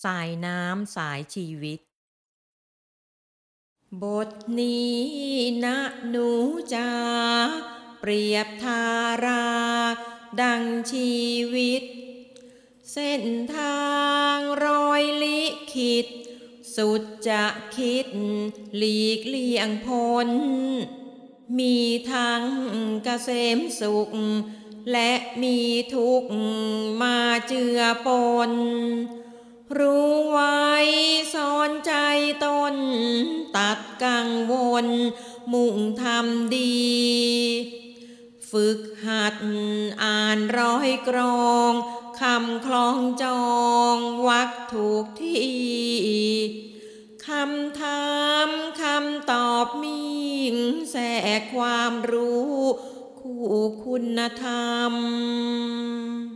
สายน้ำสายชีวิตบทนี้นะหนูจ๋าเปรียบทาราดังชีวิตเส้นทางรอยลิขิตสุดจะคิดหลีกเลี่ยงพ้นมีทั้งเกษมสุขและมีทุกข์มาเจือปนรู้ไว้สอนใจตนตัดกังวลมุ่งทำดีฝึกหัดอ่านร้อยกรองคำคล้องจองวรรคถูกที่คำถามคำตอบมิ่งแทรกความรู้คู่คุณธรรม